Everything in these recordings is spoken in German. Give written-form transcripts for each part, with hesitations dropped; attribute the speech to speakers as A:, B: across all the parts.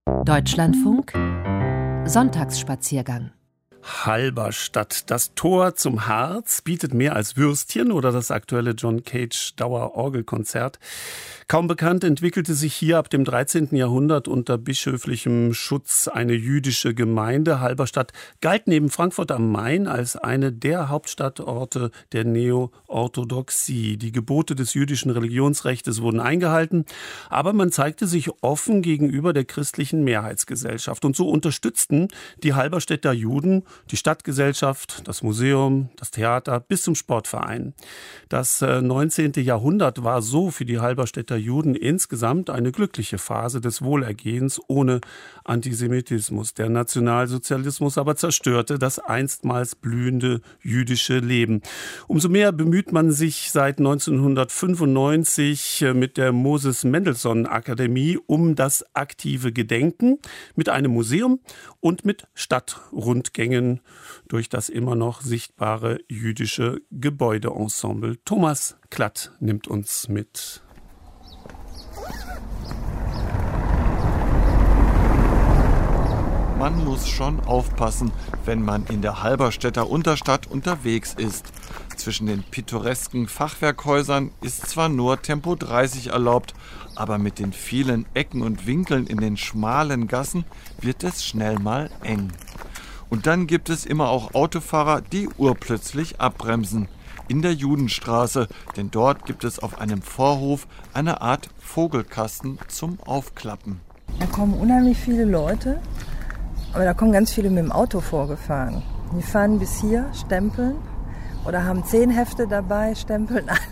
A: Deutschlandfunk Sonntagsspaziergang.
B: Halberstadt. Das Tor zum Harz bietet mehr als Würstchen oder das aktuelle John Cage Dauerorgelkonzert. Kaum bekannt entwickelte sich hier ab dem 13. Jahrhundert unter bischöflichem Schutz eine jüdische Gemeinde. Halberstadt galt neben Frankfurt am Main als eine der Hauptstadtorte der Neo-Orthodoxie. Die Gebote des jüdischen Religionsrechts wurden eingehalten, aber man zeigte sich offen gegenüber der christlichen Mehrheitsgesellschaft. Und so unterstützten die Halberstädter Juden die Stadtgesellschaft, das Museum, das Theater bis zum Sportverein. Das 19. Jahrhundert war so für die Halberstädter Juden insgesamt eine glückliche Phase des Wohlergehens ohne Antisemitismus. Der Nationalsozialismus aber zerstörte das einstmals blühende jüdische Leben. Umso mehr bemüht man sich seit 1995 mit der Moses-Mendelssohn-Akademie um das aktive Gedenken mit einem Museum und mit Stadtrundgängen durch das immer noch sichtbare jüdische Gebäudeensemble. Thomas Klatt nimmt uns mit.
C: Man muss schon aufpassen, wenn man in der Halberstädter Unterstadt unterwegs ist. Zwischen den pittoresken Fachwerkhäusern ist zwar nur Tempo 30 erlaubt, aber mit den vielen Ecken und Winkeln in den schmalen Gassen wird es schnell mal eng. Und dann gibt es immer auch Autofahrer, die urplötzlich abbremsen. In der Judenstraße, denn dort gibt es auf einem Vorhof eine Art Vogelkasten zum Aufklappen.
D: Da kommen unheimlich viele Leute, aber da kommen ganz viele mit dem Auto vorgefahren. Die fahren bis hier, stempeln oder haben 10 Hefte dabei, stempeln alle.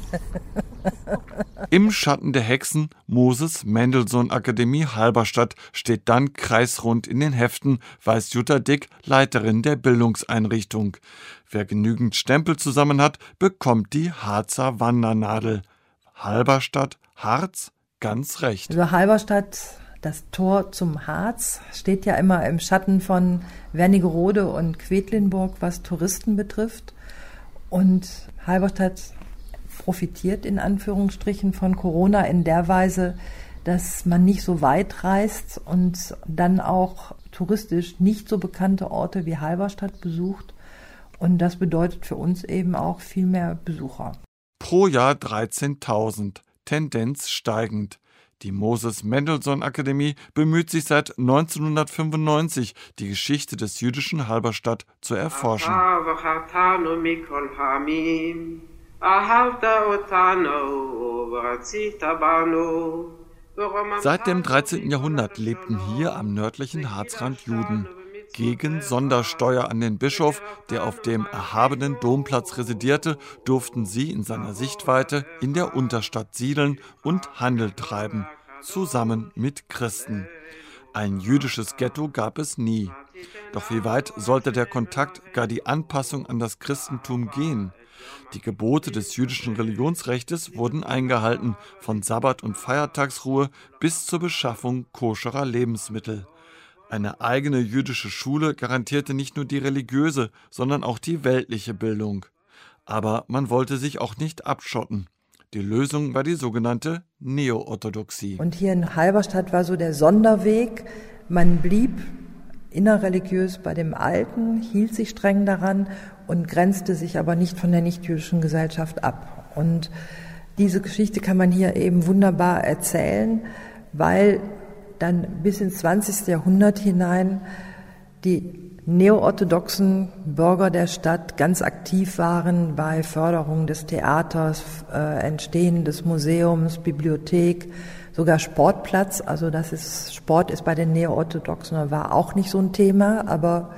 C: Im Schatten der Hexen Moses-Mendelssohn-Akademie Halberstadt steht dann kreisrund in den Heften, weiß Jutta Dick, Leiterin der Bildungseinrichtung. Wer genügend Stempel zusammen hat, bekommt die Harzer Wandernadel. Halberstadt, Harz, ganz recht.
D: Also Halberstadt, das Tor zum Harz, steht ja immer im Schatten von Wernigerode und Quedlinburg, was Touristen betrifft. Und Halberstadt profitiert in Anführungsstrichen von Corona in der Weise, dass man nicht so weit reist und dann auch touristisch nicht so bekannte Orte wie Halberstadt besucht. Und das bedeutet für uns eben auch viel mehr Besucher.
C: Pro Jahr 13.000, Tendenz steigend. Die Moses-Mendelssohn-Akademie bemüht sich seit 1995, die Geschichte des jüdischen Halberstadt zu erforschen. Seit dem 13. Jahrhundert lebten hier am nördlichen Harzrand Juden. Gegen Sondersteuer an den Bischof, der auf dem erhabenen Domplatz residierte, durften sie in seiner Sichtweite in der Unterstadt siedeln und Handel treiben, zusammen mit Christen. Ein jüdisches Ghetto gab es nie. Doch wie weit sollte der Kontakt, gar die Anpassung an das Christentum gehen? Die Gebote des jüdischen Religionsrechts wurden eingehalten, von Sabbat- und Feiertagsruhe bis zur Beschaffung koscherer Lebensmittel. Eine eigene jüdische Schule garantierte nicht nur die religiöse, sondern auch die weltliche Bildung. Aber man wollte sich auch nicht abschotten. Die Lösung war die sogenannte Neo-Orthodoxie.
D: Und hier in Halberstadt war so der Sonderweg. Man blieb innerreligiös bei dem Alten, hielt sich streng daran und grenzte sich aber nicht von der nichtjüdischen Gesellschaft ab. Und diese Geschichte kann man hier eben wunderbar erzählen, weil dann bis ins 20. Jahrhundert hinein die neoorthodoxen Bürger der Stadt ganz aktiv waren bei Förderung des Theaters, Entstehen des Museums, Bibliothek, sogar Sportplatz. Also Sport ist bei den Neoorthodoxen war auch nicht so ein Thema, aber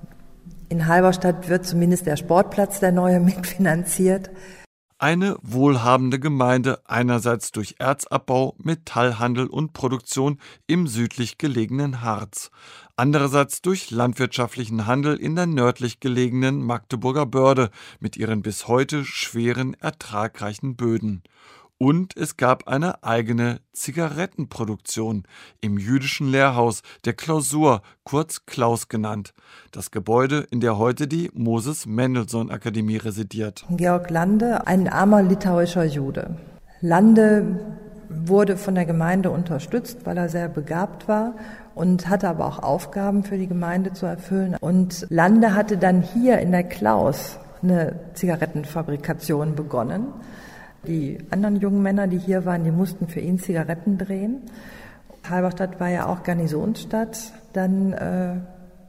D: in Halberstadt wird zumindest der Sportplatz, der neue, mitfinanziert.
C: Eine wohlhabende Gemeinde, einerseits durch Erzabbau, Metallhandel und Produktion im südlich gelegenen Harz, andererseits durch landwirtschaftlichen Handel in der nördlich gelegenen Magdeburger Börde mit ihren bis heute schweren, ertragreichen Böden. Und es gab eine eigene Zigarettenproduktion im jüdischen Lehrhaus, der Klausur, kurz Klaus genannt. Das Gebäude, in der heute die Moses-Mendelssohn-Akademie residiert.
D: Georg Lande, ein armer litauischer Jude. Lande wurde von der Gemeinde unterstützt, weil er sehr begabt war und hatte aber auch Aufgaben für die Gemeinde zu erfüllen. Und Lande hatte dann hier in der Klaus eine Zigarettenfabrikation begonnen. Die anderen jungen Männer, die hier waren, die mussten für ihn Zigaretten drehen. Halberstadt war ja auch Garnisonsstadt, dann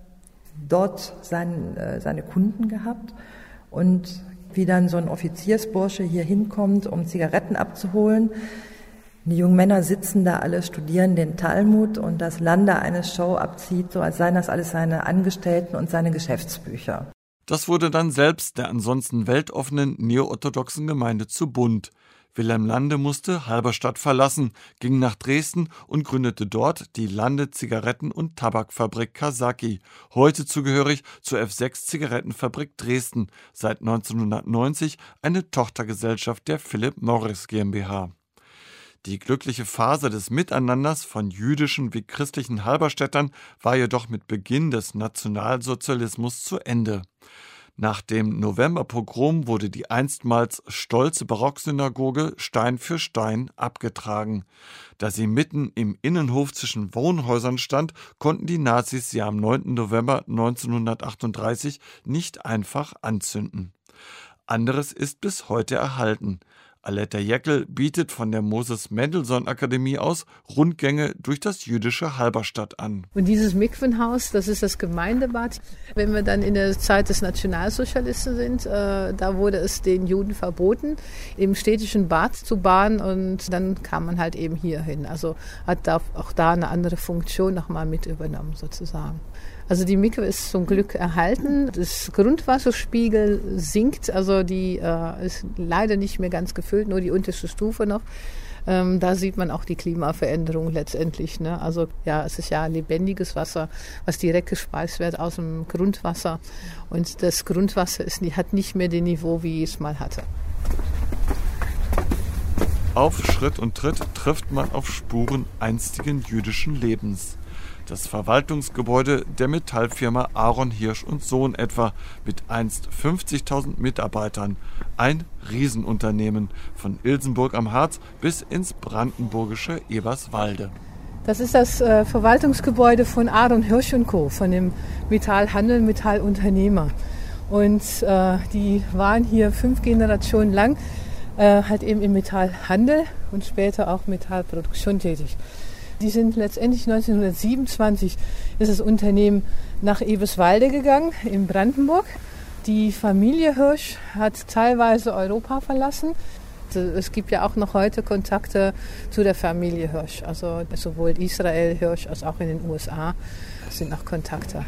D: dort seine Kunden gehabt. Und wie dann so ein Offiziersbursche hier hinkommt, um Zigaretten abzuholen. Die jungen Männer sitzen da alle, studieren den Talmud und das Lande eine Show abzieht, so als seien das alles seine Angestellten und seine Geschäftsbücher.
C: Das wurde dann selbst der ansonsten weltoffenen neorthodoxen Gemeinde zu bunt. Wilhelm Lande musste Halberstadt verlassen, ging nach Dresden und gründete dort die Lande Zigaretten- und Tabakfabrik Kasaki, heute zugehörig zur F6 Zigarettenfabrik Dresden, seit 1990 eine Tochtergesellschaft der Philip Morris GmbH. Die glückliche Phase des Miteinanders von jüdischen wie christlichen Halberstädtern war jedoch mit Beginn des Nationalsozialismus zu Ende. Nach dem Novemberpogrom wurde die einstmals stolze Barocksynagoge Stein für Stein abgetragen. Da sie mitten im Innenhof zwischen Wohnhäusern stand, konnten die Nazis sie am 9. November 1938 nicht einfach anzünden. Anderes ist bis heute erhalten. Aletta Jäckel bietet von der Moses-Mendelssohn-Akademie aus Rundgänge durch das jüdische Halberstadt an.
A: Und dieses Mikvenhaus, das ist das Gemeindebad. Wenn wir dann in der Zeit des Nationalsozialisten sind, da wurde es den Juden verboten, im städtischen Bad zu baden und dann kam man halt eben hier hin. Also hat da auch da eine andere Funktion nochmal mit übernommen sozusagen. Also die Mikwe ist zum Glück erhalten. Das Grundwasserspiegel sinkt, also die ist leider nicht mehr ganz gefüllt, nur die unterste Stufe noch. Da sieht man auch die Klimaveränderung letztendlich. Ne? Also ja, es ist ja lebendiges Wasser, was direkt gespeist wird aus dem Grundwasser. Und das Grundwasser hat nicht mehr den Niveau, wie es mal hatte.
C: Auf Schritt und Tritt trifft man auf Spuren einstigen jüdischen Lebens. Das Verwaltungsgebäude der Metallfirma Aaron Hirsch und Sohn etwa mit einst 50.000 Mitarbeitern. Ein Riesenunternehmen von Ilsenburg am Harz bis ins brandenburgische Eberswalde.
A: Das ist das Verwaltungsgebäude von Aaron Hirsch und Co., von dem Metallhandel, Metallunternehmer. Und die waren hier 5 Generationen lang halt eben im Metallhandel und später auch Metallproduktion tätig. Die sind letztendlich 1927 ist das Unternehmen nach Eberswalde gegangen, in Brandenburg. Die Familie Hirsch hat teilweise Europa verlassen. Es gibt ja auch noch heute Kontakte zu der Familie Hirsch. Also sowohl Israel Hirsch als auch in den USA sind noch Kontakte.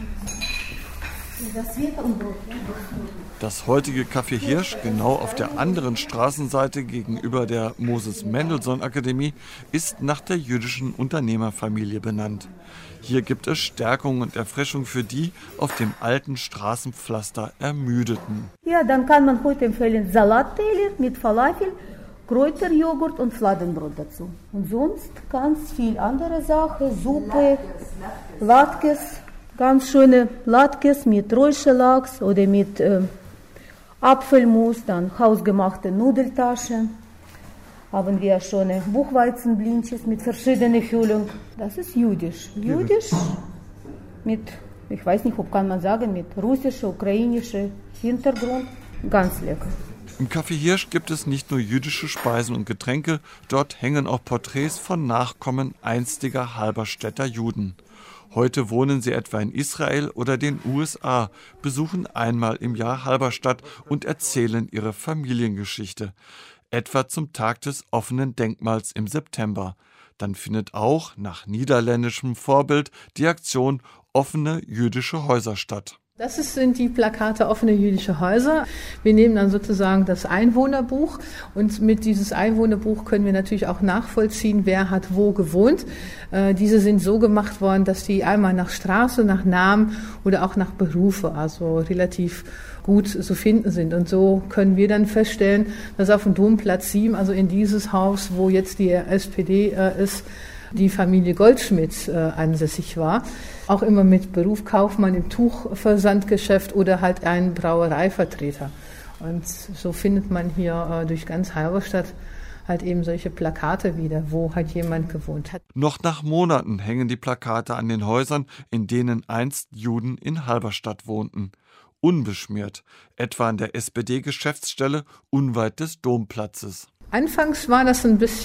C: Das heutige Café Hirsch, genau auf der anderen Straßenseite gegenüber der Moses-Mendelssohn-Akademie, ist nach der jüdischen Unternehmerfamilie benannt. Hier gibt es Stärkung und Erfrischung für die auf dem alten Straßenpflaster Ermüdeten.
E: Ja, dann kann man heute empfehlen Salatteller mit Falafel, Kräuterjoghurt und Fladenbrot dazu. Und sonst ganz viel andere Sachen, Suppe, Latkes. Ganz schöne Latkes mit Räucherlachs oder mit Apfelmus, dann hausgemachte Nudeltasche. Haben wir schon Buchweizenblintjes mit verschiedenen Füllungen. Das ist jüdisch. Jüdisch mit, ich weiß nicht, ob kann man sagen, mit russischer, ukrainischer Hintergrund. Ganz lecker.
C: Im Café Hirsch gibt es nicht nur jüdische Speisen und Getränke, dort hängen auch Porträts von Nachkommen einstiger Halberstädter Juden. Heute wohnen sie etwa in Israel oder den USA, besuchen einmal im Jahr Halberstadt und erzählen ihre Familiengeschichte. Etwa zum Tag des offenen Denkmals im September. Dann findet auch, nach niederländischem Vorbild, die Aktion Offene jüdische Häuser statt.
A: Das sind die Plakate Offene jüdische Häuser. Wir nehmen dann sozusagen das Einwohnerbuch und mit dieses Einwohnerbuch können wir natürlich auch nachvollziehen, wer hat wo gewohnt. Diese sind so gemacht worden, dass die einmal nach Straße, nach Namen oder auch nach Berufe, also relativ gut zu finden sind. Und so können wir dann feststellen, dass auf dem Domplatz 7, also in dieses Haus, wo jetzt die SPD ist, die Familie Goldschmidt ansässig war. Auch immer mit Beruf Kaufmann im Tuchversandgeschäft oder halt ein Brauereivertreter. Und so findet man hier durch ganz Halberstadt halt eben solche Plakate wieder, wo halt jemand gewohnt hat.
C: Noch nach Monaten hängen die Plakate an den Häusern, in denen einst Juden in Halberstadt wohnten. Unbeschmiert, etwa an der SPD-Geschäftsstelle unweit des Domplatzes.
A: Anfangs war das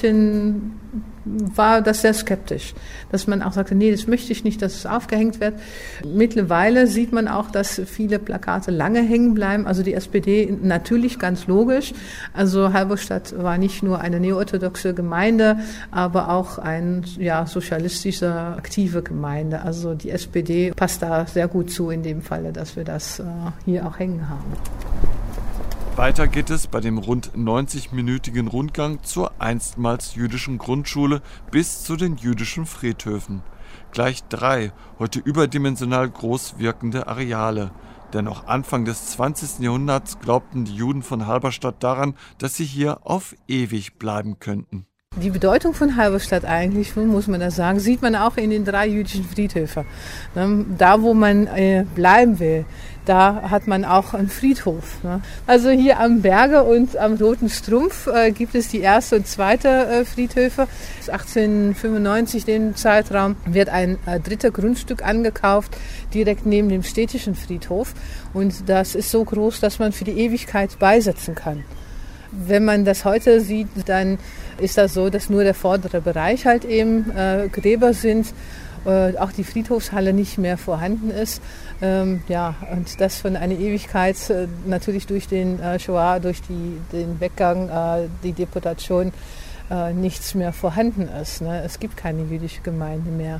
A: sehr skeptisch, dass man auch sagte, nee, das möchte ich nicht, dass es aufgehängt wird. Mittlerweile sieht man auch, dass viele Plakate lange hängen bleiben. Also die SPD natürlich ganz logisch. Also Halberstadt war nicht nur eine neorthodoxe Gemeinde, aber auch eine sozialistische, aktive Gemeinde. Also die SPD passt da sehr gut zu in dem Falle, dass wir das hier auch hängen haben.
C: Weiter geht es bei dem rund 90-minütigen Rundgang zur einstmals jüdischen Grundschule bis zu den jüdischen Friedhöfen. Gleich 3 heute überdimensional groß wirkende Areale. Denn auch Anfang des 20. Jahrhunderts glaubten die Juden von Halberstadt daran, dass sie hier auf ewig bleiben könnten.
A: Die Bedeutung von Halberstadt eigentlich, muss man das sagen, sieht man auch in den 3 jüdischen Friedhöfen. Da, wo man bleiben will, da hat man auch einen Friedhof. Also hier am Berge und am Roten Strumpf gibt es die erste und zweite Friedhöfe. 1895, den Zeitraum, wird ein 3. Grundstück angekauft, direkt neben dem städtischen Friedhof. Und das ist so groß, dass man für die Ewigkeit beisetzen kann. Wenn man das heute sieht, dann ist das so, dass nur der vordere Bereich halt eben Gräber sind, auch die Friedhofshalle nicht mehr vorhanden ist. Und das von einer Ewigkeit natürlich durch den Shoah, durch den Weggang, die Deportation nichts mehr vorhanden ist. Es gibt keine jüdische Gemeinde mehr.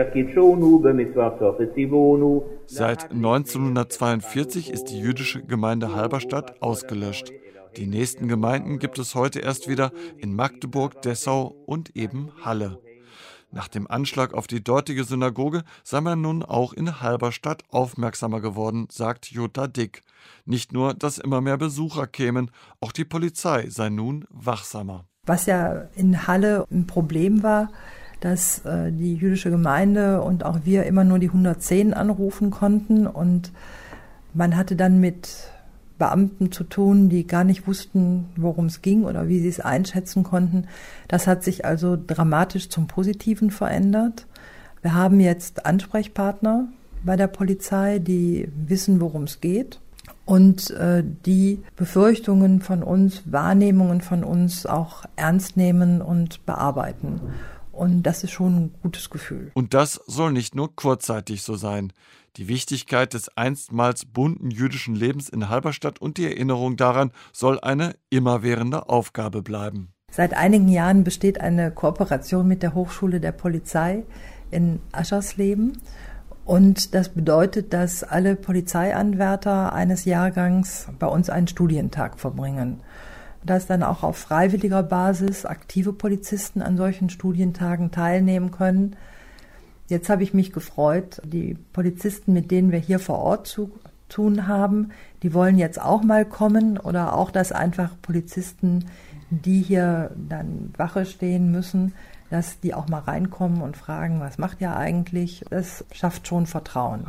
C: Seit 1942 ist die jüdische Gemeinde Halberstadt ausgelöscht. Die nächsten Gemeinden gibt es heute erst wieder in Magdeburg, Dessau und eben Halle. Nach dem Anschlag auf die dortige Synagoge sei man nun auch in Halberstadt aufmerksamer geworden, sagt Jutta Dick. Nicht nur, dass immer mehr Besucher kämen, auch die Polizei sei nun wachsamer.
D: Was ja in Halle ein Problem war, dass die jüdische Gemeinde und auch wir immer nur die 110 anrufen konnten und man hatte dann mit Beamten zu tun, die gar nicht wussten, worum es ging oder wie sie es einschätzen konnten. Das hat sich also dramatisch zum Positiven verändert. Wir haben jetzt Ansprechpartner bei der Polizei, die wissen, worum es geht und die Befürchtungen von uns, Wahrnehmungen von uns auch ernst nehmen und bearbeiten. Und das ist schon ein gutes Gefühl.
C: Und das soll nicht nur kurzzeitig so sein. Die Wichtigkeit des einstmals bunten jüdischen Lebens in Halberstadt und die Erinnerung daran soll eine immerwährende Aufgabe bleiben.
D: Seit einigen Jahren besteht eine Kooperation mit der Hochschule der Polizei in Aschersleben. Und das bedeutet, dass alle Polizeianwärter eines Jahrgangs bei uns einen Studientag verbringen. Dass dann auch auf freiwilliger Basis aktive Polizisten an solchen Studientagen teilnehmen können. Jetzt habe ich mich gefreut, die Polizisten, mit denen wir hier vor Ort zu tun haben, die wollen jetzt auch mal kommen oder auch, dass einfach Polizisten, die hier dann Wache stehen müssen, dass die auch mal reinkommen und fragen, was macht ihr eigentlich? Das schafft schon Vertrauen.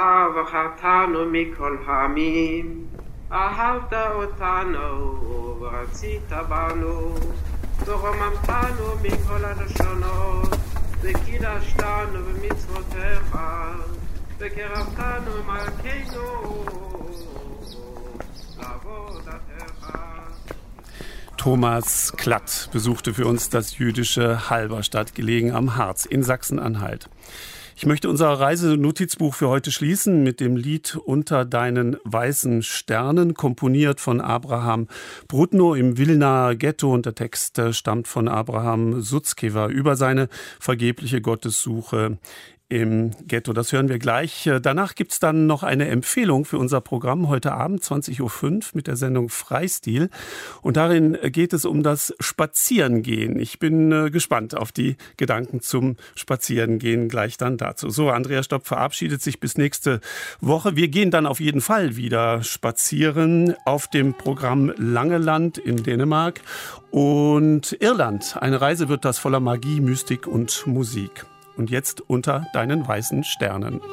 B: Thomas Klatt besuchte für uns das jüdische Halberstadt, gelegen am Harz in Sachsen-Anhalt. Ich möchte unser Reisenotizbuch für heute schließen mit dem Lied Unter deinen weißen Sternen, komponiert von Abraham Brudno im Wilnaer Ghetto, und der Text stammt von Abraham Sutzkever über seine vergebliche Gottessuche im Ghetto. Das hören wir gleich. Danach gibt's dann noch eine Empfehlung für unser Programm heute Abend 20.05 Uhr mit der Sendung Freistil. Und darin geht es um das Spazierengehen. Ich bin gespannt auf die Gedanken zum Spazierengehen gleich dann dazu. So, Andrea Stopp verabschiedet sich bis nächste Woche. Wir gehen dann auf jeden Fall wieder spazieren auf dem Programm Langeland in Dänemark und Irland. Eine Reise wird das voller Magie, Mystik und Musik. Und jetzt unter deinen weißen Sternen.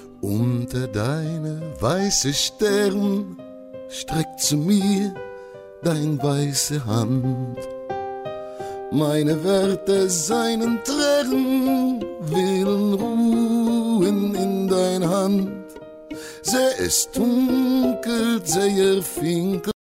F: Unter deine weiße Stern streckt zu mir dein weiße Hand. Meine Werte seinen Tränen willen ruhen in dein Hand. Se es dunkelt, sehr finkel.